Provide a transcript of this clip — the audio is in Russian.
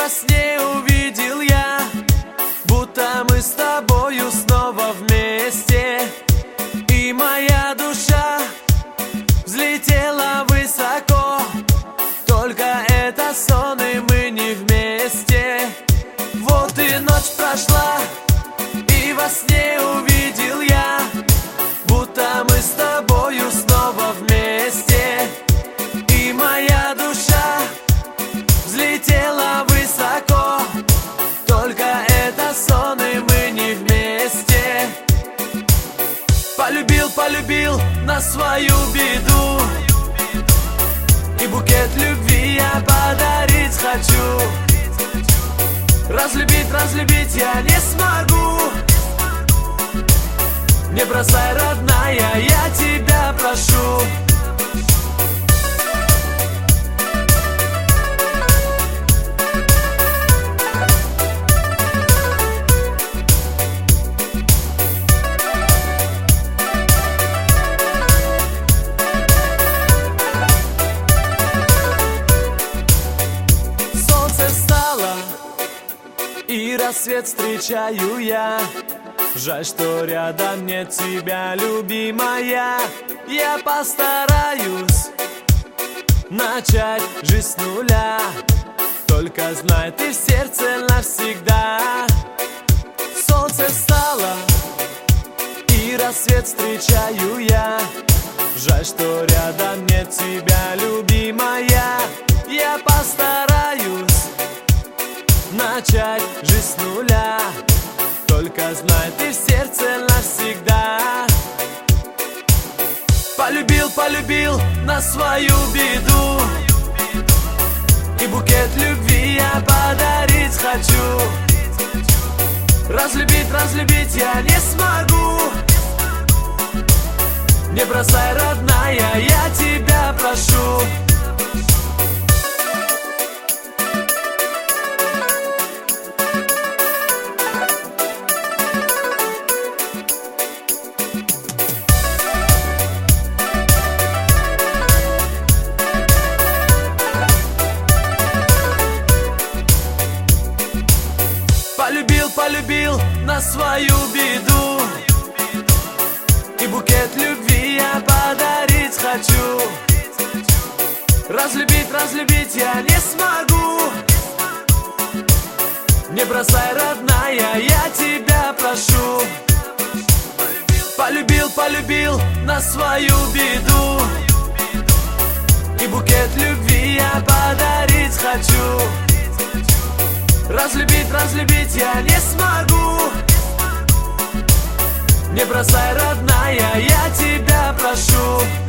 во сне увидел я, будто мы с тобою снова вместе. И моя душа взлетела высоко, только это сон, и мы не вместе. Вот и ночь прошла, и во сне увидел я, будто мы с тобою снова вместе. И моя душа взлетела высоко, только это сон, и мы не вместе. Полюбил, полюбил на свою беду, и букет любви я подарить хочу. Разлюбить, разлюбить я не смогу. Не бросай, родная, я тебя прошу. Солнце встало, и рассвет встречаю я. Жаль, что рядом нет тебя, любимая. Я постараюсь начать жизнь с нуля, только знай, ты в сердце навсегда. Солнце встало, и рассвет встречаю я. Жаль, что рядом нет тебя, любимая. Я постараюсь начать жизнь с нуля, только знай, ты в сердце навсегда. Полюбил, полюбил на свою беду, и букет любви я подарить хочу. Разлюбить, разлюбить я не смогу. Не бросай, родная, я тебя прошу. Полюбил, полюбил на свою беду, и букет любви я подарить хочу. Разлюбить, разлюбить я не смогу. Не бросай, родная, я тебя прошу. Полюбил, полюбил на свою беду, и букет любви я подарить хочу. Разлюбить, разлюбить я не смогу. Не бросай, родная, я тебя прошу.